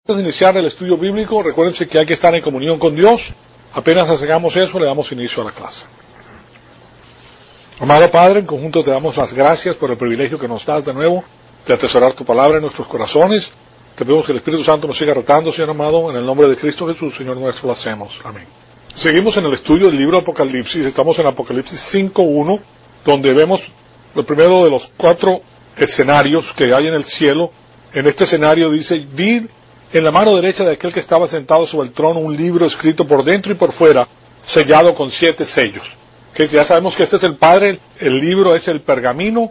Antes de iniciar el estudio bíblico, recuérdense que hay que estar en comunión con Dios. Apenas hagamos eso, le damos inicio a la clase. Amado Padre, en conjunto te damos las gracias por el privilegio que nos das de nuevo de atesorar tu palabra en nuestros corazones. Te pedimos que el Espíritu Santo nos siga retando, Señor amado, en el nombre de Cristo Jesús, Señor nuestro, lo hacemos. Amén. Seguimos en el estudio del libro Apocalipsis. Estamos en Apocalipsis 5.1, donde vemos el primero de los 4 escenarios que hay en el cielo. En este escenario dice: vi en la mano derecha de aquel que estaba sentado sobre el trono un libro escrito por dentro y por fuera, sellado con 7 sellos. Que ya sabemos que este es el Padre, el libro es el pergamino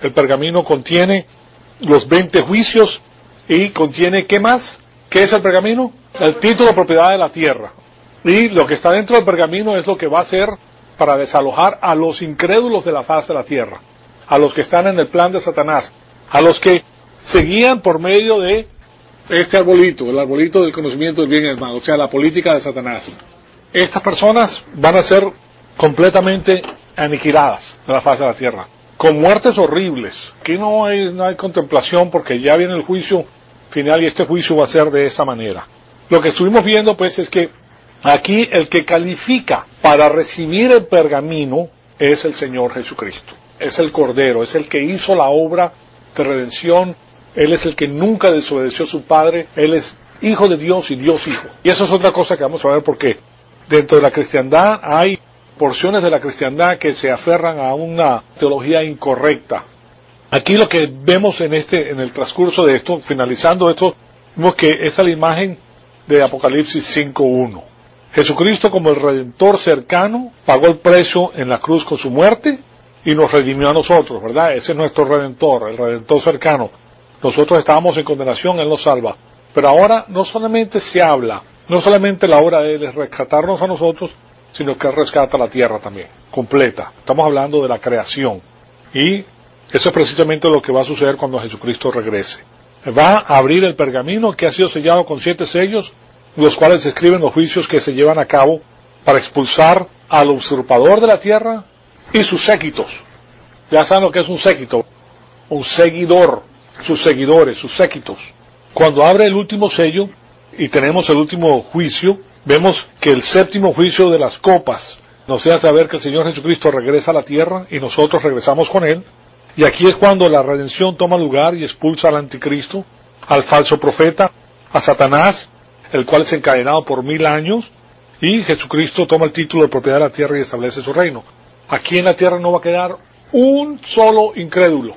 contiene los 20 juicios y contiene, ¿qué más? ¿Qué es el pergamino? El título de propiedad de la tierra. Y lo que está dentro del pergamino es lo que va a ser para desalojar a los incrédulos de la faz de la tierra, a los que están en el plan de Satanás, a los que seguían por medio de este arbolito, el arbolito del conocimiento del bien y del mal, o sea, la política de Satanás. Estas personas van a ser completamente aniquiladas de la faz de la tierra, con muertes horribles. Aquí no hay contemplación, porque ya viene el juicio final y este juicio va a ser de esa manera. Lo que estuvimos viendo pues es que aquí el que califica para recibir el pergamino es el Señor Jesucristo, es el Cordero, es el que hizo la obra de redención. Él es el que nunca desobedeció a su Padre. Él es Hijo de Dios y Dios Hijo. Y eso es otra cosa que vamos a ver, porque dentro de la cristiandad hay porciones de la cristiandad que se aferran a una teología incorrecta. Aquí lo que vemos en el transcurso de esto, finalizando esto, vemos que esa es la imagen de Apocalipsis 5.1. Jesucristo, como el Redentor cercano, pagó el precio en la cruz con su muerte y nos redimió a nosotros, ¿verdad? Ese es nuestro Redentor, el Redentor cercano. Nosotros estábamos en condenación, Él nos salva. Pero ahora no solamente se habla, no solamente la obra de Él es rescatarnos a nosotros, sino que Él rescata la tierra también, completa. Estamos hablando de la creación. Y eso es precisamente lo que va a suceder cuando Jesucristo regrese. Va a abrir el pergamino que ha sido sellado con 7 sellos, los cuales se escriben los juicios que se llevan a cabo para expulsar al usurpador de la tierra y sus séquitos. Ya saben lo que es un séquito, un seguidor. Sus seguidores, sus séquitos. Cuando abre el último sello y tenemos el último juicio, vemos que el 7º juicio de las copas nos deja saber que el Señor Jesucristo regresa a la tierra y nosotros regresamos con Él. Y aquí es cuando la redención toma lugar y expulsa al anticristo, al falso profeta, a Satanás, el cual es encadenado por 1000 años, y Jesucristo toma el título de propiedad de la tierra y establece su reino. Aquí en la tierra no va a quedar un solo incrédulo.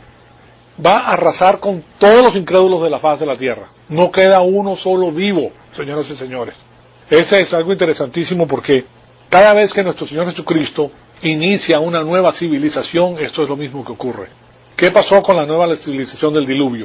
Va a arrasar con todos los incrédulos de la faz de la tierra. No queda uno solo vivo, señoras y señores. Ese es algo interesantísimo, porque cada vez que nuestro Señor Jesucristo inicia una nueva civilización, esto es lo mismo que ocurre. ¿Qué pasó con la nueva civilización del diluvio?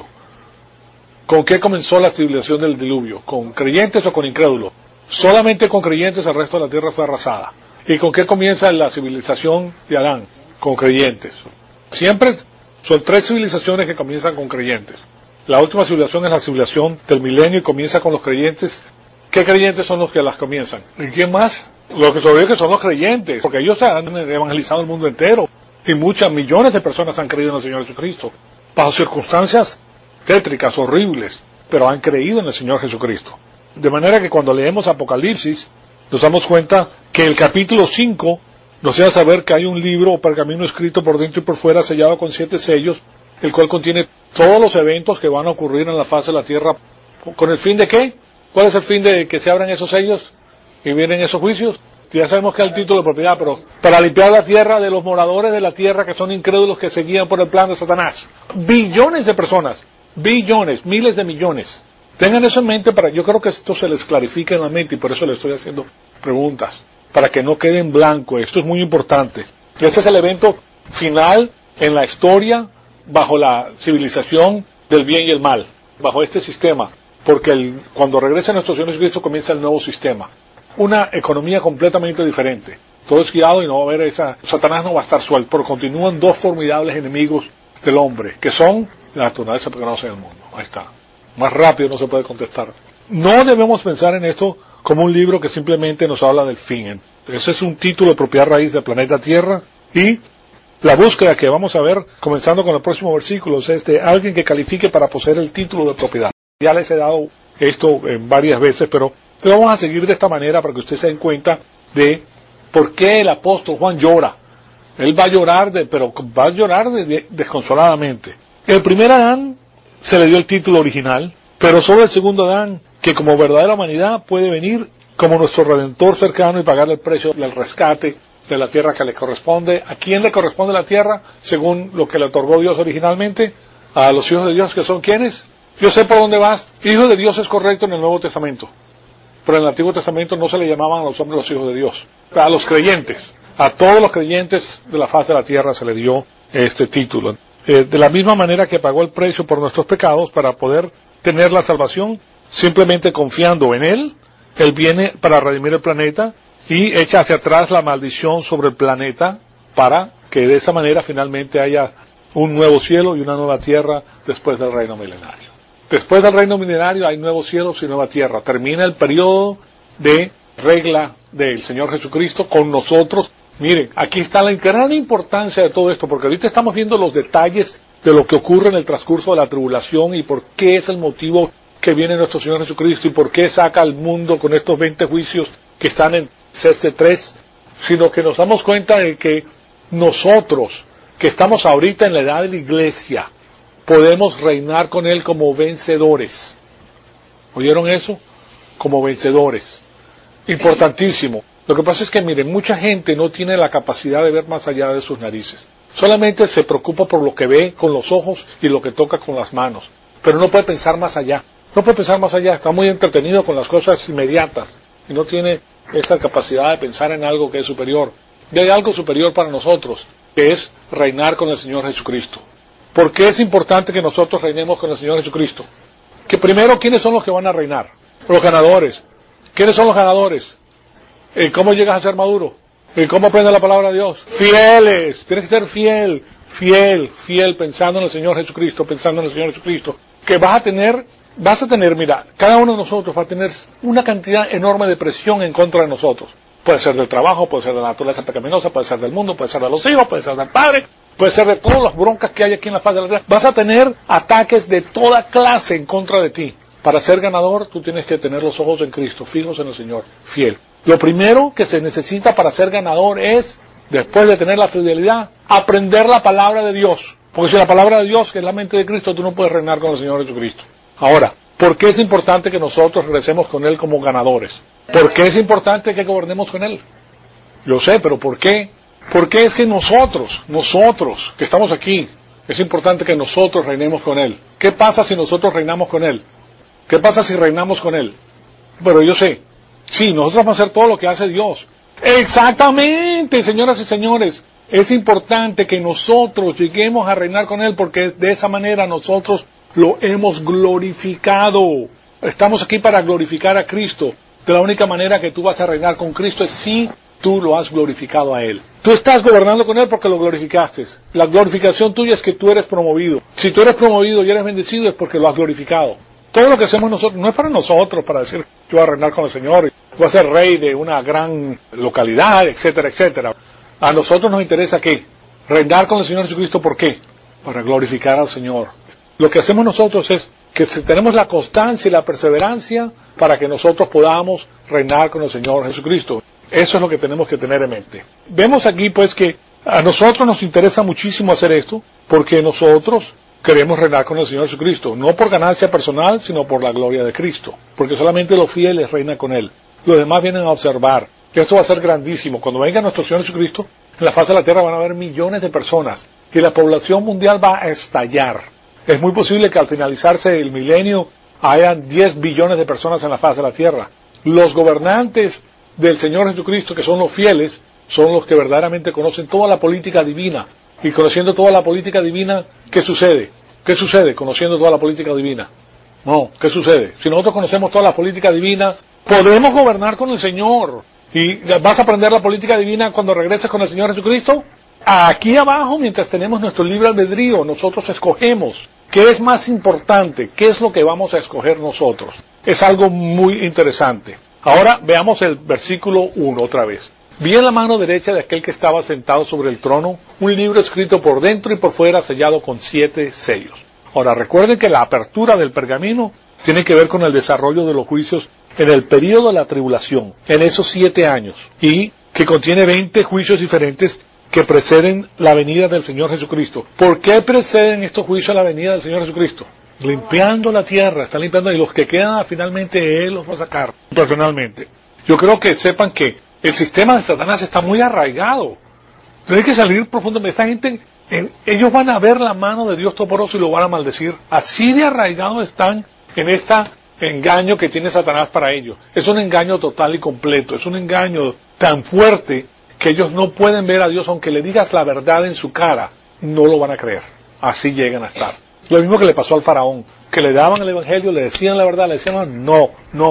¿Con qué comenzó la civilización del diluvio? ¿Con creyentes o con incrédulos? Solamente con creyentes el resto de la tierra fue arrasada. ¿Y con qué comienza la civilización de Adán? Con creyentes. Siempre son 3 civilizaciones que comienzan con creyentes. La última civilización es la civilización del milenio y comienza con los creyentes. ¿Qué creyentes son los que las comienzan? ¿Y quién más? Los que sobreviven que son los creyentes, porque ellos han evangelizado el mundo entero. Y millones de personas han creído en el Señor Jesucristo. Bajo circunstancias tétricas, horribles, pero han creído en el Señor Jesucristo. De manera que cuando leemos Apocalipsis, nos damos cuenta que el capítulo 5 nos deja saber que hay un libro o pergamino escrito por dentro y por fuera, sellado con 7 sellos, el cual contiene todos los eventos que van a ocurrir en la faz de la tierra. ¿Con el fin de qué? ¿Cuál es el fin de que se abran esos sellos y vienen esos juicios? Ya sabemos que es el título de propiedad, pero para limpiar la tierra de los moradores de la tierra que son incrédulos, que seguían por el plan de Satanás. Billones de personas, billones, miles de millones. Tengan eso en mente, yo creo que esto se les clarifica en la mente, y por eso les estoy haciendo preguntas, para que no quede en blanco. Esto es muy importante. Este es el evento final en la historia bajo la civilización del bien y el mal, bajo este sistema, porque cuando regresa nuestro Señor Jesucristo comienza el nuevo sistema, una economía completamente diferente. Todo es guiado y no va a haber Satanás no va a estar suelto, pero continúan 2 formidables enemigos del hombre, que son la naturaleza pecaminosa del mundo. Ahí está. Más rápido no se puede contestar. No debemos pensar en esto como un libro que simplemente nos habla del fin. Ese es un título de propiedad raíz del planeta Tierra, y la búsqueda que vamos a ver, comenzando con el próximo versículo, es de alguien que califique para poseer el título de propiedad. Ya les he dado esto varias veces, pero vamos a seguir de esta manera para que ustedes se den cuenta de por qué el apóstol Juan llora. Él va a llorar, pero va a llorar desconsoladamente. El primer Adán se le dio el título original, pero solo el segundo Adán, que como verdadera humanidad puede venir como nuestro Redentor cercano y pagar el precio del rescate de la tierra que le corresponde. ¿A quién le corresponde la tierra? Según lo que le otorgó Dios originalmente, a los hijos de Dios, que son ¿quiénes? Yo sé por dónde vas. Hijo de Dios es correcto en el Nuevo Testamento, pero en el Antiguo Testamento no se le llamaban a los hombres los hijos de Dios. A los creyentes, a todos los creyentes de la faz de la tierra se le dio este título. De la misma manera que pagó el precio por nuestros pecados para poder tener la salvación, simplemente confiando en Él, Él viene para redimir el planeta y echa hacia atrás la maldición sobre el planeta para que de esa manera finalmente haya un nuevo cielo y una nueva tierra después del reino milenario. Después del reino milenario hay nuevos cielos y nueva tierra. Termina el periodo de regla del Señor Jesucristo con nosotros. Miren, aquí está la gran importancia de todo esto, porque ahorita estamos viendo los detalles de lo que ocurre en el transcurso de la tribulación y por qué es el motivo que viene nuestro Señor Jesucristo y por qué saca al mundo con estos 20 juicios que están en CC3, sino que nos damos cuenta de que nosotros, que estamos ahorita en la edad de la iglesia, podemos reinar con Él como vencedores. ¿Oyeron eso? Como vencedores. Importantísimo. Lo que pasa es que, miren, mucha gente no tiene la capacidad de ver más allá de sus narices. Solamente se preocupa por lo que ve con los ojos y lo que toca con las manos. Pero no puede pensar más allá. No puede pensar más allá. Está muy entretenido con las cosas inmediatas. Y no tiene esa capacidad de pensar en algo que es superior. Y hay algo superior para nosotros, que es reinar con el Señor Jesucristo. ¿Por qué es importante que nosotros reinemos con el Señor Jesucristo? Que primero, ¿quiénes son los que van a reinar? Los ganadores. ¿Quiénes son los ganadores? ¿Cómo llegas a ser maduro? ¿Cómo aprendes la palabra de Dios? Fieles. Tienes que ser fiel, pensando en el Señor Jesucristo, Que vas a tener, mira, cada uno de nosotros va a tener una cantidad enorme de presión en contra de nosotros. Puede ser del trabajo, puede ser de la naturaleza pecaminosa, puede ser del mundo, puede ser de los hijos, puede ser del padre, puede ser de todas las broncas que hay aquí en la faz de la tierra. Vas a tener ataques de toda clase en contra de ti. Para ser ganador, tú tienes que tener los ojos en Cristo, fijos en el Señor, fiel. Lo primero que se necesita para ser ganador es, después de tener la fidelidad, aprender la palabra de Dios. Porque si la palabra de Dios, que es la mente de Cristo, tú no puedes reinar con el Señor Jesucristo. Ahora, ¿por qué es importante que nosotros regresemos con Él como ganadores? ¿Por qué es importante que gobernemos con Él? Yo sé, pero ¿por qué? Porque es que nosotros, que estamos aquí, es importante que nosotros reinemos con Él. ¿Qué pasa si nosotros reinamos con Él? ¿Qué pasa si reinamos con Él? Pero yo sé, sí, nosotros vamos a hacer todo lo que hace Dios. Exactamente, señoras y señores. Es importante que nosotros lleguemos a reinar con Él porque de esa manera nosotros lo hemos glorificado. Estamos aquí para glorificar a Cristo. De la única manera que tú vas a reinar con Cristo es si tú lo has glorificado a Él. Tú estás gobernando con Él porque lo glorificaste. La glorificación tuya es que tú eres promovido. Si tú eres promovido y eres bendecido es porque lo has glorificado. Todo lo que hacemos nosotros no es para nosotros, para decir, yo voy a reinar con el Señor, voy a ser rey de una gran localidad, etcétera, etcétera. A nosotros nos interesa ¿qué? Reinar con el Señor Jesucristo, ¿por qué? Para glorificar al Señor. Lo que hacemos nosotros es que tenemos la constancia y la perseverancia para que nosotros podamos reinar con el Señor Jesucristo. Eso es lo que tenemos que tener en mente. Vemos aquí pues que a nosotros nos interesa muchísimo hacer esto, porque nosotros queremos reinar con el Señor Jesucristo, no por ganancia personal, sino por la gloria de Cristo, porque solamente los fieles reinan con Él. Los demás vienen a observar. Esto va a ser grandísimo. Cuando venga nuestro Señor Jesucristo, en la faz de la tierra van a haber millones de personas, y la población mundial va a estallar. Es muy posible que al finalizarse el milenio hayan 10 billones de personas en la faz de la tierra. Los gobernantes del Señor Jesucristo, que son los fieles, son los que verdaderamente conocen toda la política divina. Y conociendo toda la política divina, ¿qué sucede? ¿Qué sucede conociendo toda la política divina? No, ¿qué sucede? Si nosotros conocemos toda la política divina, podemos gobernar con el Señor. ¿Y vas a aprender la política divina cuando regreses con el Señor Jesucristo? Aquí abajo, mientras tenemos nuestro libre albedrío, nosotros escogemos. ¿Qué es más importante? ¿Qué es lo que vamos a escoger nosotros? Es algo muy interesante. Ahora veamos el versículo 1 otra vez. Vi en la mano derecha de aquel que estaba sentado sobre el trono un libro escrito por dentro y por fuera sellado con 7 sellos. Ahora recuerden que la apertura del pergamino tiene que ver con el desarrollo de los juicios en el período de la tribulación, en esos 7 años, y que contiene 20 juicios diferentes que preceden la venida del Señor Jesucristo. ¿Por qué preceden estos juicios a la venida del Señor Jesucristo? Limpiando la tierra, está limpiando, y los que quedan finalmente Él los va a sacar personalmente. Yo creo que sepan que el sistema de Satanás está muy arraigado. Tiene que salir profundamente. Esta gente, ellos van a ver la mano de Dios Todopoderoso y lo van a maldecir. Así de arraigados están en este engaño que tiene Satanás para ellos. Es un engaño total y completo. Es un engaño tan fuerte que ellos no pueden ver a Dios, aunque le digas la verdad en su cara, no lo van a creer. Así llegan a estar. Lo mismo que le pasó al faraón, que le daban el evangelio, le decían la verdad, le decían no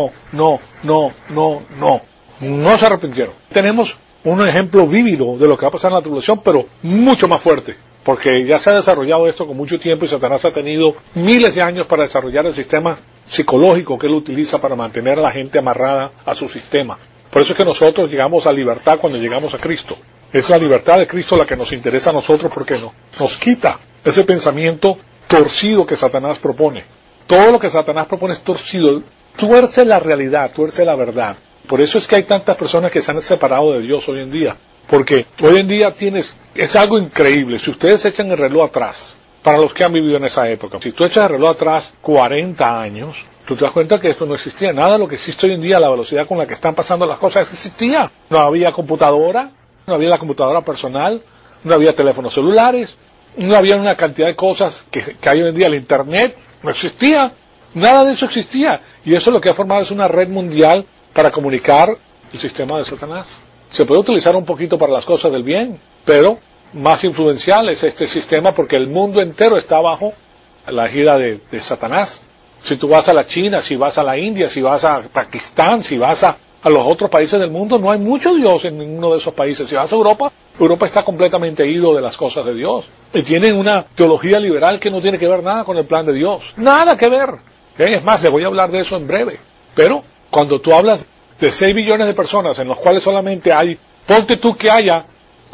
se arrepintieron. Tenemos un ejemplo vívido de lo que va a pasar en la tribulación, pero mucho más fuerte, porque ya se ha desarrollado esto con mucho tiempo y Satanás ha tenido miles de años para desarrollar el sistema psicológico que él utiliza para mantener a la gente amarrada a su sistema. Por eso es que nosotros llegamos a libertad cuando llegamos a Cristo. Es la libertad de Cristo la que nos interesa a nosotros, porque nos quita ese pensamiento torcido que Satanás propone. Todo lo que Satanás propone es torcido, tuerce la realidad, tuerce la verdad. Por eso es que hay tantas personas que se han separado de Dios hoy en día, porque hoy en día es algo increíble. Si ustedes echan el reloj atrás, para los que han vivido en esa época, si tú echas el reloj atrás 40 años, tú te das cuenta que esto no existía. Nada de lo que existe hoy en día, la velocidad con la que están pasando las cosas, existía. No había computadora, no había la computadora personal, no había teléfonos celulares, no había una cantidad de cosas que hay hoy en día. El internet no existía, nada de eso existía. Y eso lo que ha formado es una red mundial para comunicar el sistema de Satanás. Se puede utilizar un poquito para las cosas del bien, pero más influencial es este sistema porque el mundo entero está bajo la gira de Satanás. Si tú vas a la China, si vas a la India, si vas a Pakistán, si vas a los otros países del mundo, no hay mucho Dios en ninguno de esos países. Si vas a Europa, Europa está completamente ido de las cosas de Dios. Y tienen una teología liberal que no tiene que ver nada con el plan de Dios. Nada que ver. Es más, les voy a hablar de eso en breve. Pero cuando tú hablas de 6 billones de personas en los cuales solamente hay, ponte tú que haya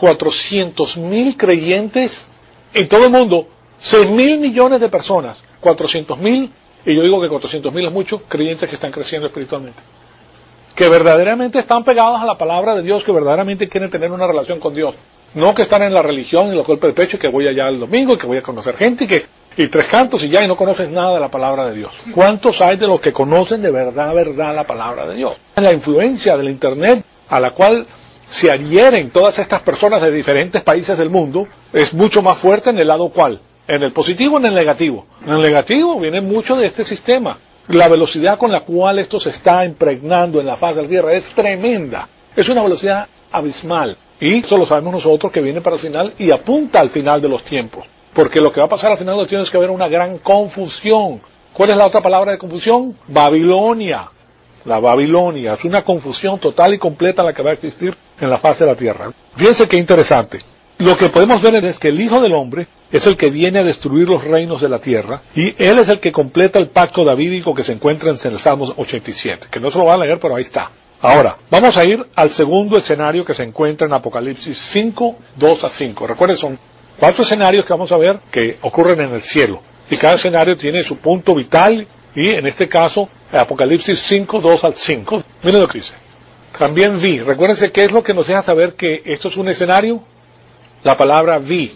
400,000 creyentes en todo el mundo, 6,000 millones de personas, 400,000, y yo digo que 400,000 es mucho, creyentes que están creciendo espiritualmente, que verdaderamente están pegados a la palabra de Dios, que verdaderamente quieren tener una relación con Dios, no que están en la religión y los golpes de pecho, que voy allá el domingo y que voy a conocer gente y 3 cantos y ya, y no conoces nada de la palabra de Dios. ¿Cuántos hay de los que conocen de verdad la palabra de Dios? La influencia del internet a la cual se adhieren todas estas personas de diferentes países del mundo es mucho más fuerte en el lado cual, en el positivo o en el negativo. En el negativo viene mucho de este sistema. La velocidad con la cual esto se está impregnando en la faz de la tierra es tremenda. Es una velocidad abismal. Y eso lo sabemos nosotros, que viene para el final y apunta al final de los tiempos. Porque lo que va a pasar al final de los tiempos es que va a haber una gran confusión. ¿Cuál es la otra palabra de confusión? Babilonia. La Babilonia. Es una confusión total y completa la que va a existir en la faz de la tierra. Fíjense qué interesante. Lo que podemos ver es que el Hijo del Hombre es el que viene a destruir los reinos de la tierra, y Él es el que completa el pacto davídico que se encuentra en el Salmo 87, que no se lo van a leer, pero ahí está. Ahora, vamos a ir al segundo escenario que se encuentra en Apocalipsis 5, 2-5. Recuerden, son 4 escenarios que vamos a ver que ocurren en el cielo, y cada escenario tiene su punto vital, y en este caso, Apocalipsis 5, 2-5. Miren lo que dice. También vi, recuérdense qué es lo que nos deja saber que esto es un escenario. La palabra vi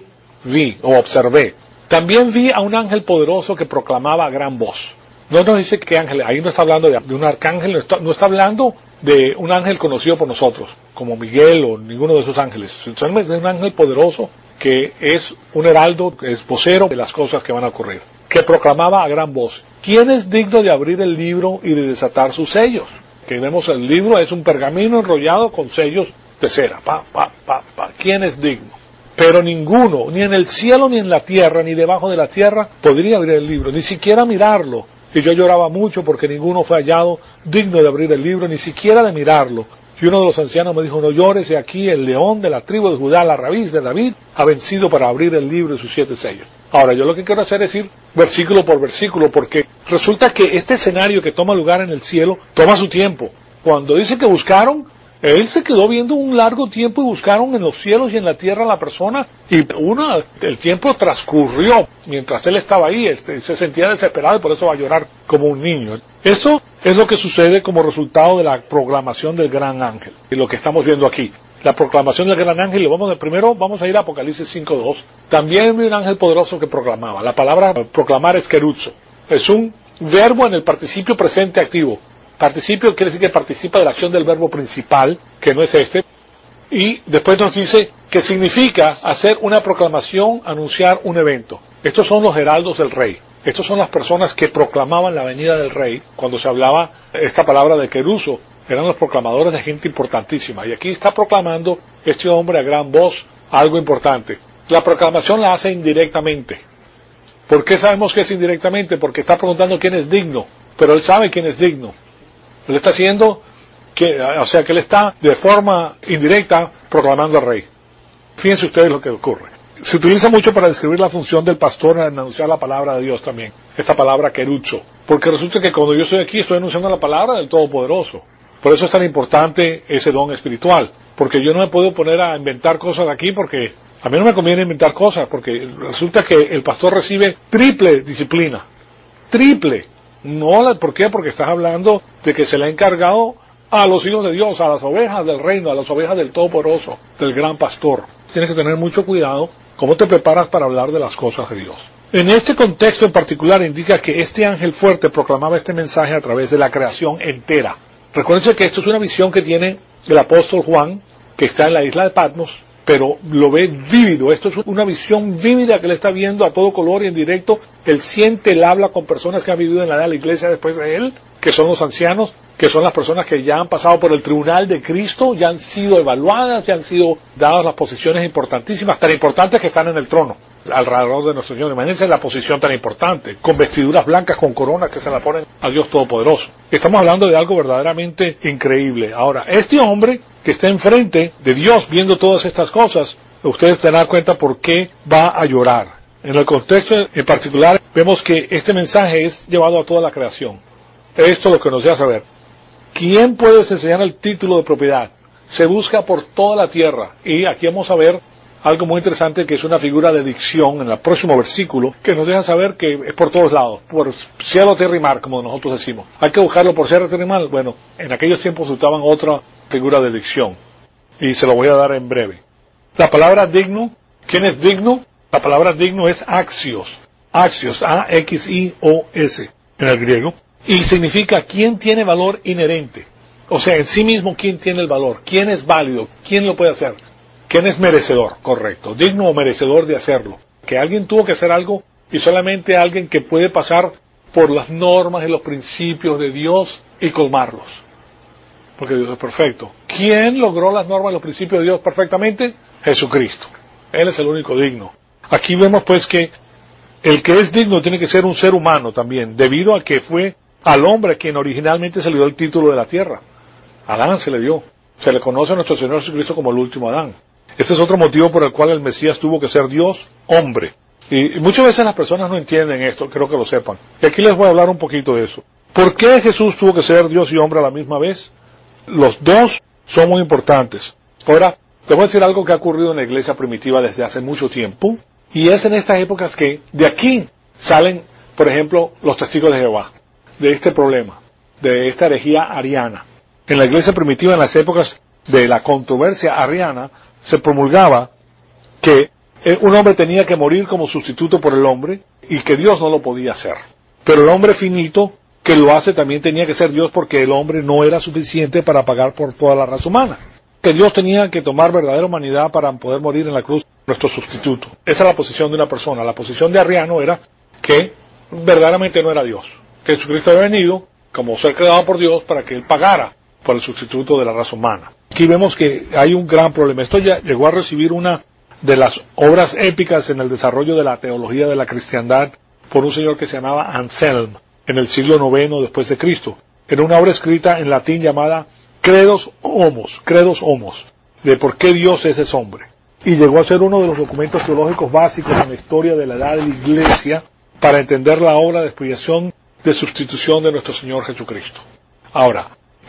o observé. También vi a un ángel poderoso que proclamaba a gran voz. No nos dice qué ángel, ahí no está hablando de un arcángel, no está hablando de un ángel conocido por nosotros, como Miguel o ninguno de esos ángeles. Solamente de un ángel poderoso que es un heraldo, que es vocero de las cosas que van a ocurrir. Que proclamaba a gran voz. ¿Quién es digno de abrir el libro y de desatar sus sellos? Que vemos el libro, es un pergamino enrollado con sellos de cera. ¿Quién es digno? Pero ninguno, ni en el cielo, ni en la tierra, ni debajo de la tierra, podría abrir el libro, ni siquiera mirarlo. Y yo lloraba mucho porque ninguno fue hallado digno de abrir el libro, ni siquiera de mirarlo. Y uno de los ancianos me dijo, no llores, y aquí el león de la tribu de Judá, la raíz de David, ha vencido para abrir el libro y sus 7 sellos. Ahora, yo lo que quiero hacer es ir versículo por versículo, porque resulta que este escenario que toma lugar en el cielo toma su tiempo. Cuando dice que buscaron, Él se quedó viendo un largo tiempo y buscaron en los cielos y en la tierra a la persona, y el tiempo transcurrió mientras él estaba ahí. Se sentía desesperado y por eso va a llorar como un niño. Eso es lo que sucede como resultado de la proclamación del gran ángel, y lo que estamos viendo aquí. La proclamación del gran ángel, primero vamos a ir a Apocalipsis 5:2. También vi un ángel poderoso que proclamaba. La palabra proclamar es keruzo. Es un verbo en el participio presente activo. Participio quiere decir que participa de la acción del verbo principal, que no es este. Y después nos dice que significa hacer una proclamación, anunciar un evento. Estos son los heraldos del rey. Estos son las personas que proclamaban la venida del rey. Cuando se hablaba esta palabra de keruzo, eran los proclamadores de gente importantísima. Y aquí está proclamando este hombre a gran voz algo importante. La proclamación la hace indirectamente. ¿Por qué sabemos que es indirectamente? Porque está preguntando quién es digno. Pero él sabe quién es digno. Él está haciendo que él está de forma indirecta proclamando al rey. Fíjense ustedes lo que ocurre. Se utiliza mucho para describir la función del pastor en anunciar la palabra de Dios también. Esta palabra keruzo. Porque resulta que cuando yo estoy aquí estoy anunciando la palabra del Todopoderoso. Por eso es tan importante ese don espiritual. Porque yo no me puedo poner a inventar cosas aquí porque a mí no me conviene inventar cosas. Porque resulta que el pastor recibe triple disciplina. Triple. No, ¿por qué? Porque estás hablando de que se le ha encargado a los hijos de Dios, a las ovejas del reino, a las ovejas del Todopoderoso, del gran pastor. Tienes que tener mucho cuidado cómo te preparas para hablar de las cosas de Dios. En este contexto en particular indica que este ángel fuerte proclamaba este mensaje a través de la creación entera. Recuérdense que esto es una visión que tiene el apóstol Juan, que está en la isla de Patmos, pero lo ve vívido. Esto es una visión vívida que él está viendo a todo color y en directo. Él siente, él habla con personas que han vivido en la edad de la iglesia después de él, que son los ancianos, que son las personas que ya han pasado por el tribunal de Cristo, ya han sido evaluadas, ya han sido dadas las posiciones importantísimas, tan importantes que están en el trono, alrededor de nuestro Señor. Imagínense la posición tan importante, con vestiduras blancas, con coronas que se la ponen a Dios Todopoderoso. Estamos hablando de algo verdaderamente increíble. Ahora, este hombre que está enfrente de Dios viendo todas estas cosas, ustedes se dan cuenta por qué va a llorar. En el contexto en particular, vemos que este mensaje es llevado a toda la creación. Esto es lo que nos deja saber. ¿Quién puede enseñar el título de propiedad? Se busca por toda la tierra. Y aquí vamos a ver algo muy interesante que es una figura de dicción en el próximo versículo que nos deja saber que es por todos lados, por cielo, tierra y mar, como nosotros decimos. Hay que buscarlo por cielo, tierra y mar. Bueno, en aquellos tiempos usaban otra figura de dicción y se lo voy a dar en breve. La palabra digno, ¿quién es digno? La palabra digno es axios, A-X-I-O-S en el griego, y significa quién tiene valor inherente. O sea, en sí mismo, quién tiene el valor, quién es válido, quién lo puede hacer. ¿Quién es merecedor? Correcto. Digno o merecedor de hacerlo. Que alguien tuvo que hacer algo y solamente alguien que puede pasar por las normas y los principios de Dios y colmarlos. Porque Dios es perfecto. ¿Quién logró las normas y los principios de Dios perfectamente? Jesucristo. Él es el único digno. Aquí vemos pues que el que es digno tiene que ser un ser humano también, debido a que fue al hombre a quien originalmente se le dio el título de la tierra. Adán se le dio. Se le conoce a nuestro Señor Jesucristo como el último Adán. Ese es otro motivo por el cual el Mesías tuvo que ser Dios, hombre. Y muchas veces las personas no entienden esto, creo que lo sepan. Y aquí les voy a hablar un poquito de eso. ¿Por qué Jesús tuvo que ser Dios y hombre a la misma vez? Los dos son muy importantes. Ahora, te voy a decir algo que ha ocurrido en la iglesia primitiva desde hace mucho tiempo. Y es en estas épocas que de aquí salen, por ejemplo, los testigos de Jehová. De este problema, de esta herejía ariana. En la iglesia primitiva, en las épocas de la controversia ariana, se promulgaba que un hombre tenía que morir como sustituto por el hombre y que Dios no lo podía hacer. Pero el hombre finito que lo hace también tenía que ser Dios porque el hombre no era suficiente para pagar por toda la raza humana. Que Dios tenía que tomar verdadera humanidad para poder morir en la cruz, nuestro sustituto. Esa es la posición de una persona. La posición de Arriano era que verdaderamente no era Dios. Que Jesucristo había venido como ser creado por Dios para que Él pagara por el sustituto de la raza humana. Aquí vemos que hay un gran problema. Esto ya llegó a recibir una de las obras épicas en el desarrollo de la teología de la cristiandad por un señor que se llamaba Anselm en el siglo IX después de Cristo. Era una obra escrita en latín llamada Credos Homos, de por qué Dios es hombre. Y llegó a ser uno de los documentos teológicos básicos en la historia de la edad de la Iglesia para entender la obra de expiación de sustitución de nuestro Señor Jesucristo. Ahora,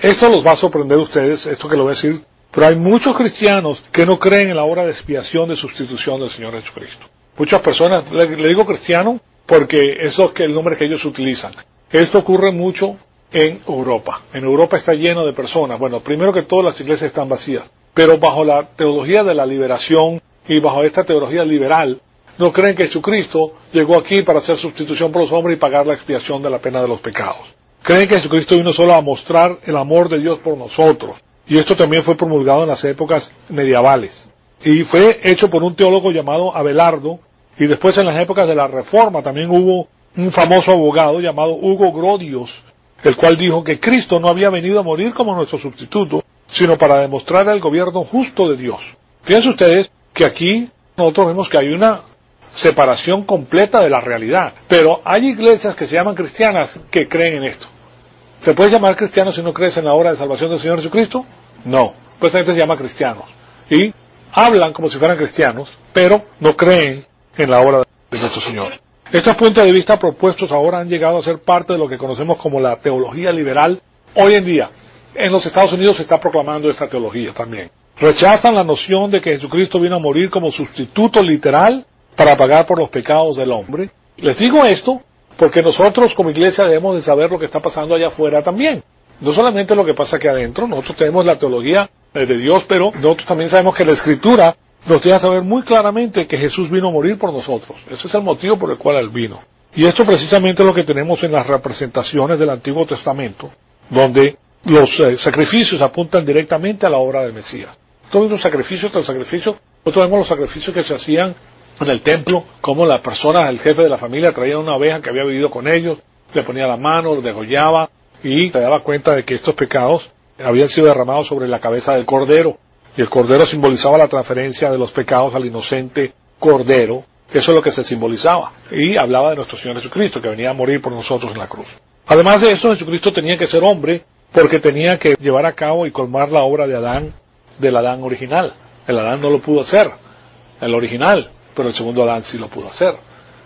Esto los va a sorprender a ustedes, esto que lo voy a decir, pero hay muchos cristianos que no creen en la obra de expiación, de sustitución del Señor Jesucristo. Muchas personas, le digo cristiano porque eso es el nombre que ellos utilizan. Esto ocurre mucho en Europa. En Europa está lleno de personas. Bueno, primero que todo las iglesias están vacías, pero bajo la teología de la liberación y bajo esta teología liberal, no creen que Jesucristo llegó aquí para hacer sustitución por los hombres y pagar la expiación de la pena de los pecados. Creen que Jesucristo vino solo a mostrar el amor de Dios por nosotros. Y esto también fue promulgado en las épocas medievales. Y fue hecho por un teólogo llamado Abelardo, y después en las épocas de la Reforma también hubo un famoso abogado llamado Hugo Grotius, el cual dijo que Cristo no había venido a morir como nuestro sustituto, sino para demostrar el gobierno justo de Dios. Fíjense ustedes que aquí nosotros vemos que hay una separación completa de la realidad, pero hay iglesias que se llaman cristianas que creen en esto. ¿Te puedes llamar cristiano si no crees en la obra de salvación del Señor Jesucristo? No, pues esta gente se llama cristianos. Y hablan como si fueran cristianos, pero no creen en la obra de nuestro Señor. Estos puntos de vista propuestos ahora han llegado a ser parte de lo que conocemos como la teología liberal hoy en día. En los Estados Unidos se está proclamando esta teología también. Rechazan la noción de que Jesucristo vino a morir como sustituto literal para pagar por los pecados del hombre. Les digo esto porque nosotros como iglesia debemos de saber lo que está pasando allá afuera también. No solamente lo que pasa aquí adentro, nosotros tenemos la teología de Dios, pero nosotros también sabemos que la Escritura nos deja saber muy claramente que Jesús vino a morir por nosotros. Ese es el motivo por el cual Él vino. Y esto precisamente es lo que tenemos en las representaciones del Antiguo Testamento, donde los sacrificios apuntan directamente a la obra del Mesías. Todos los sacrificios tras sacrificio, nosotros vemos los sacrificios que se hacían en el templo, como la persona, el jefe de la familia, traía una oveja que había vivido con ellos, le ponía la mano, lo degollaba y se daba cuenta de que estos pecados habían sido derramados sobre la cabeza del cordero. Y el cordero simbolizaba la transferencia de los pecados al inocente cordero. Eso es lo que se simbolizaba. Y hablaba de nuestro Señor Jesucristo, que venía a morir por nosotros en la cruz. Además de eso, Jesucristo tenía que ser hombre, porque tenía que llevar a cabo y colmar la obra de Adán, del Adán original. El Adán no lo pudo hacer, el original, pero el segundo Adán sí lo pudo hacer.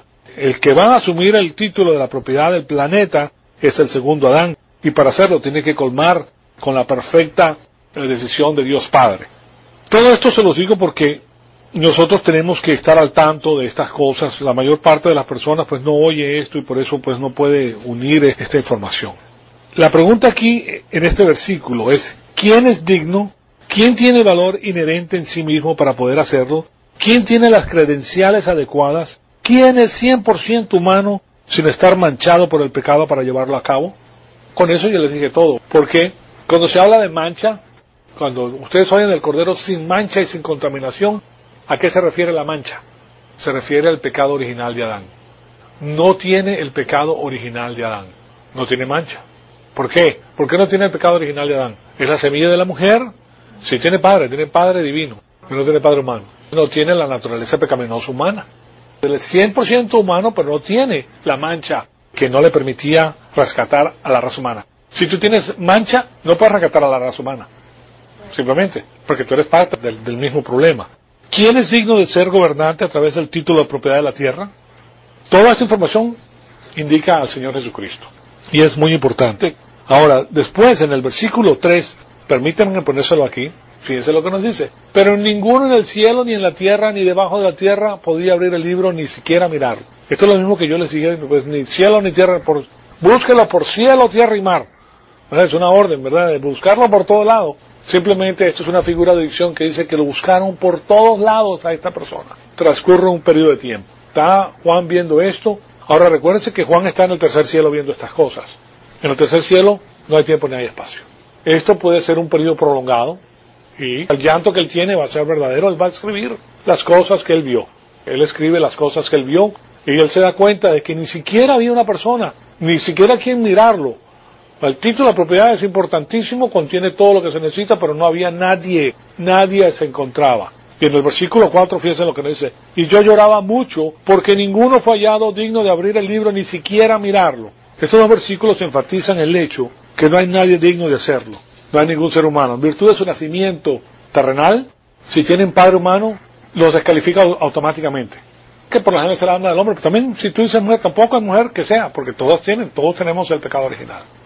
El que va a asumir el título de la propiedad del planeta es el segundo Adán, y para hacerlo tiene que colmar con la perfecta decisión de Dios Padre. Todo esto se los digo porque nosotros tenemos que estar al tanto de estas cosas. La mayor parte de las personas pues no oye esto y por eso pues no puede unir esta información. La pregunta aquí en este versículo es: ¿quién es digno? ¿Quién tiene valor inherente en sí mismo para poder hacerlo? ¿Quién tiene las credenciales adecuadas? ¿Quién es 100% humano sin estar manchado por el pecado para llevarlo a cabo? Con eso yo les dije todo. Porque cuando se habla de mancha, cuando ustedes oyen el Cordero sin mancha y sin contaminación, ¿a qué se refiere la mancha? Se refiere al pecado original de Adán. No tiene el pecado original de Adán. No tiene mancha. ¿Por qué? ¿Por qué no tiene el pecado original de Adán? ¿Es la semilla de la mujer? Sí tiene padre divino, pero no tiene padre humano. No tiene la naturaleza pecaminosa humana. Él es 100% humano, pero no tiene la mancha que no le permitía rescatar a la raza humana. Si tú tienes mancha, no puedes rescatar a la raza humana. Simplemente, porque tú eres parte del mismo problema. ¿Quién es digno de ser gobernante a través del título de propiedad de la tierra? Toda esta información indica al Señor Jesucristo. Y es muy importante. Ahora, después, en el versículo 3, permítanme ponérselo aquí, fíjense lo que nos dice. Pero ninguno en el cielo, ni en la tierra, ni debajo de la tierra podía abrir el libro, ni siquiera mirarlo. Esto es lo mismo que yo les dije, pues ni cielo ni tierra, búsquelo por cielo, tierra y mar. Es una orden, ¿verdad? De buscarlo por todo lado. Simplemente esto es una figura de dicción que dice que lo buscaron por todos lados a esta persona. Transcurre un periodo de tiempo. Está Juan viendo esto. Ahora recuérdense que Juan está en el tercer cielo viendo estas cosas. En el tercer cielo no hay tiempo ni hay espacio. Esto puede ser un periodo prolongado y el llanto que él tiene va a ser verdadero. Él va a escribir las cosas que él vio. Él escribe las cosas que él vio y él se da cuenta de que ni siquiera había una persona, ni siquiera quien mirarlo. El título de propiedad es importantísimo, contiene todo lo que se necesita, pero no había nadie se encontraba. Y en el versículo 4, fíjense lo que dice: y yo lloraba mucho porque ninguno fue hallado digno de abrir el libro, ni siquiera mirarlo. Estos dos versículos enfatizan el hecho que no hay nadie digno de hacerlo. No hay ningún ser humano. En virtud de su nacimiento terrenal, si tienen padre humano, los descalifica automáticamente. Que por la general se le habla del hombre, pero también si tú dices mujer, tampoco es mujer que sea, porque todos tenemos el pecado original.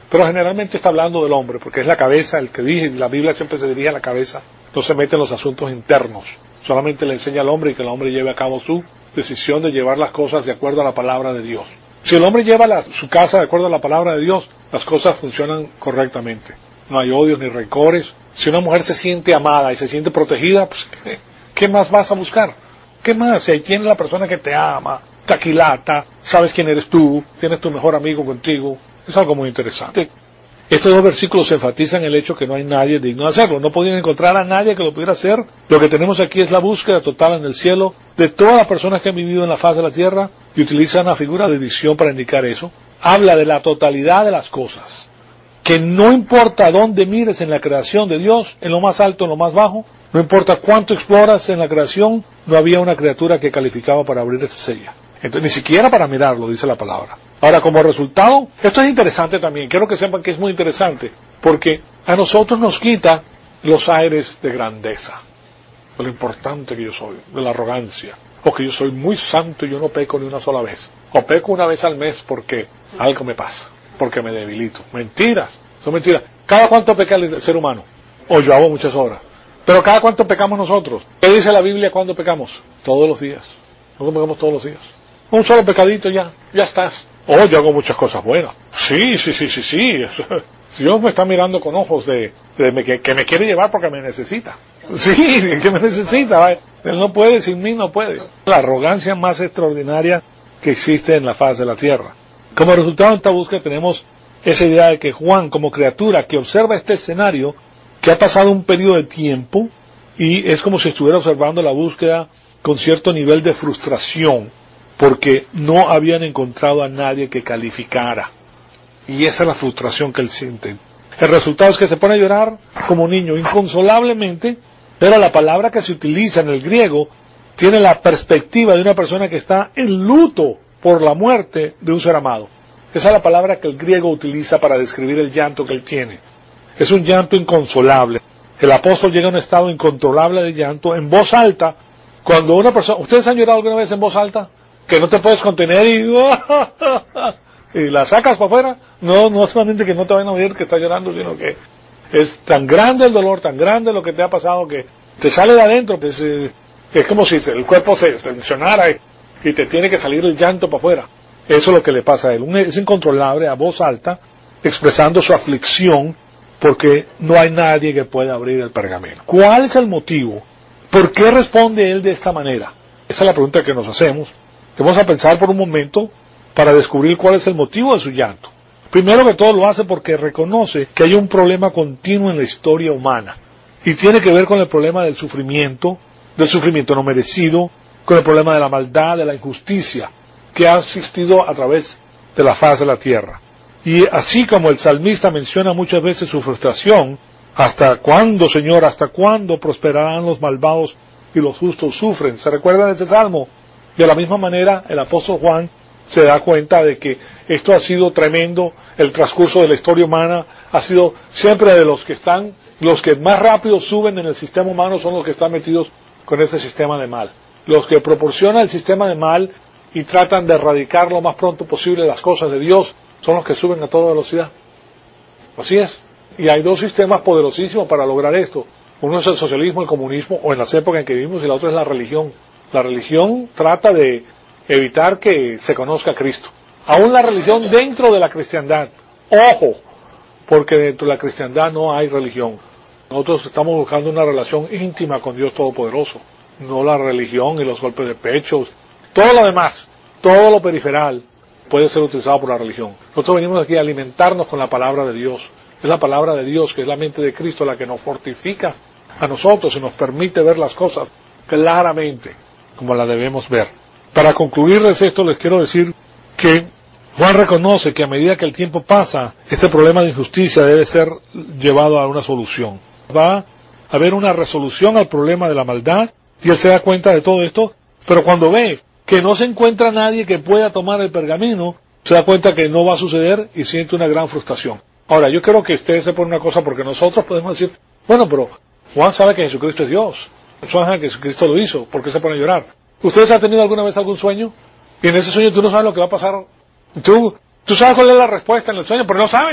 Pero generalmente está hablando del hombre, porque es la cabeza, el que dije, la Biblia siempre se dirige a la cabeza, no se mete en los asuntos internos, solamente le enseña al hombre y que el hombre lleve a cabo su decisión de llevar las cosas de acuerdo a la palabra de Dios. Si el hombre lleva su casa de acuerdo a la palabra de Dios, las cosas funcionan correctamente. No hay odios ni rencores. Si una mujer se siente amada y se siente protegida, pues ¿qué más vas a buscar? ¿Qué más? Si ahí tienes la persona que te ama, te aquilata, sabes quién eres tú, tienes tu mejor amigo contigo, es algo muy interesante. Estos dos versículos enfatizan el hecho que no hay nadie digno de hacerlo. No podían encontrar a nadie que lo pudiera hacer. Lo que tenemos aquí es la búsqueda total en el cielo de todas las personas que han vivido en la faz de la tierra y utilizan una figura de edición para indicar eso. Habla de la totalidad de las cosas. Que no importa dónde mires en la creación de Dios, en lo más alto, en lo más bajo, no importa cuánto exploras en la creación, no había una criatura que calificaba para abrir esta sella. Entonces, ni siquiera para mirarlo, dice la palabra. Ahora, como resultado, esto es interesante también, quiero que sepan que es muy interesante, porque a nosotros nos quita los aires de grandeza, de lo importante que yo soy, de la arrogancia, o que yo soy muy santo y yo no peco ni una sola vez, o peco una vez al mes porque algo me pasa, porque me debilito. Mentiras, son mentiras. ¿Cada cuánto peca el ser humano? O yo hago muchas horas. Pero ¿cada cuánto pecamos nosotros? ¿Qué dice la Biblia cuando pecamos? Todos los días. Nosotros pecamos todos los días. Un solo pecadito ya estás. Oh, yo hago muchas cosas buenas. Sí. Dios me está mirando con ojos que me quiere llevar porque me necesita. Sí, que me necesita. Él no puede, sin mí no puede. La arrogancia más extraordinaria que existe en la faz de la tierra. Como resultado de esta búsqueda tenemos esa idea de que Juan, como criatura que observa este escenario, que ha pasado un periodo de tiempo, y es como si estuviera observando la búsqueda con cierto nivel de frustración, porque no habían encontrado a nadie que calificara. Y esa es la frustración que él siente. El resultado es que se pone a llorar como niño, inconsolablemente, pero la palabra que se utiliza en el griego tiene la perspectiva de una persona que está en luto por la muerte de un ser amado. Esa es la palabra que el griego utiliza para describir el llanto que él tiene. Es un llanto inconsolable. El apóstol llega a un estado incontrolable de llanto en voz alta. Cuando una persona... ¿Ustedes han llorado alguna vez en voz alta? Que no te puedes contener y la sacas para afuera. No solamente que no te van a oír que estás llorando, sino que es tan grande el dolor, tan grande lo que te ha pasado que te sale de adentro. Es como si el cuerpo se tensionara y te tiene que salir el llanto para afuera. Eso es lo que le pasa a él. Es incontrolable a voz alta, expresando su aflicción porque no hay nadie que pueda abrir el pergamino. ¿Cuál es el motivo? ¿Por qué responde él de esta manera? Esa es la pregunta que nos hacemos. Vamos a pensar por un momento para descubrir cuál es el motivo de su llanto. Primero que todo lo hace porque reconoce que hay un problema continuo en la historia humana y tiene que ver con el problema del sufrimiento no merecido, con el problema de la maldad, de la injusticia que ha existido a través de la faz de la tierra. Y así como el salmista menciona muchas veces su frustración, ¿hasta cuándo, Señor, hasta cuándo prosperarán los malvados y los justos sufren? ¿Se recuerdan de ese salmo? De la misma manera, el apóstol Juan se da cuenta de que esto ha sido tremendo, el transcurso de la historia humana ha sido siempre de los que más rápido suben en el sistema humano son los que están metidos con ese sistema de mal. Los que proporcionan el sistema de mal y tratan de erradicar lo más pronto posible las cosas de Dios son los que suben a toda velocidad. Así es. Y hay dos sistemas poderosísimos para lograr esto. Uno es el socialismo, el comunismo, o en las épocas en que vivimos, y la otra es la religión. La religión trata de evitar que se conozca a Cristo. Aún la religión dentro de la cristiandad. ¡Ojo! Porque dentro de la cristiandad no hay religión. Nosotros estamos buscando una relación íntima con Dios Todopoderoso. No la religión y los golpes de pecho. Todo lo demás, todo lo periferal, puede ser utilizado por la religión. Nosotros venimos aquí a alimentarnos con la palabra de Dios. Es la palabra de Dios, que es la mente de Cristo, la que nos fortifica a nosotros y nos permite ver las cosas claramente, como las debemos ver. Para concluirles esto, les quiero decir que Juan reconoce que a medida que el tiempo pasa, este problema de injusticia debe ser llevado a una solución. Va a haber una resolución al problema de la maldad, y él se da cuenta de todo esto, pero cuando ve que no se encuentra nadie que pueda tomar el pergamino, se da cuenta que no va a suceder y siente una gran frustración. Ahora, yo quiero que ustedes sepan una cosa, porque nosotros podemos decir, bueno, pero Juan sabe que Jesucristo es Dios. Juan sabe que Jesucristo lo hizo, ¿por qué se pone a llorar? ¿Ustedes han tenido alguna vez algún sueño? Y en ese sueño tú no sabes lo que va a pasar. Tú sabes cuál es la respuesta en el sueño, pero no sabes.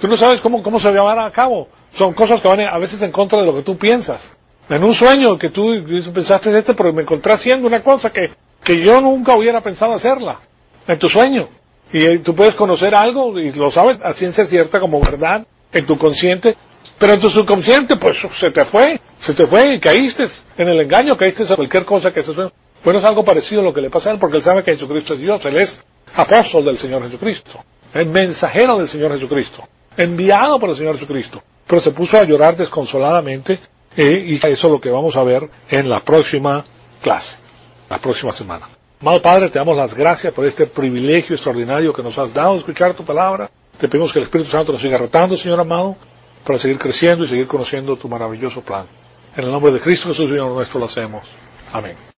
Tú no sabes cómo se llevará a cabo. Son cosas que van a veces en contra de lo que tú piensas. En un sueño que tú pensaste pero me encontré haciendo una cosa que yo nunca hubiera pensado hacerla. En tu sueño. Y tú puedes conocer algo y lo sabes a ciencia cierta como verdad en tu consciente, pero en tu subconsciente pues se te fue y caíste en el engaño, caíste en cualquier cosa que se sueña. Bueno, es algo parecido a lo que le pasa a él, porque él sabe que Jesucristo es Dios, él es apóstol del Señor Jesucristo, el mensajero del Señor Jesucristo, enviado por el Señor Jesucristo, pero se puso a llorar desconsoladamente, y eso es lo que vamos a ver en la próxima clase, la próxima semana. Amado Padre, te damos las gracias por este privilegio extraordinario que nos has dado de escuchar tu palabra. Te pedimos que el Espíritu Santo nos siga retando, Señor amado, para seguir creciendo y seguir conociendo tu maravilloso plan. En el nombre de Cristo Jesús, Señor nuestro, lo hacemos. Amén.